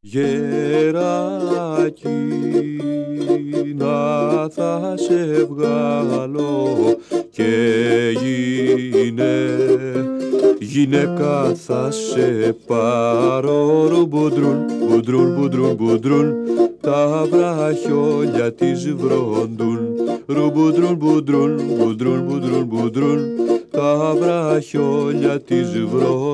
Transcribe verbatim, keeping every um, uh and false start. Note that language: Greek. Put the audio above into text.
Γεράκι, να θα σε βγάλω και γίνε, γυναίκα θα σε πάρω. Ρουμπουντρούν, μπουντρούν, μπουντρούν, μπουντρούν, τα βραχιόλια της βρόντουν. Ρουμπουντρούν, μπουντρούν, μπουντρούν, μπουντρούν, μπουντρούν, τα βραχιόλια της βρόντουν.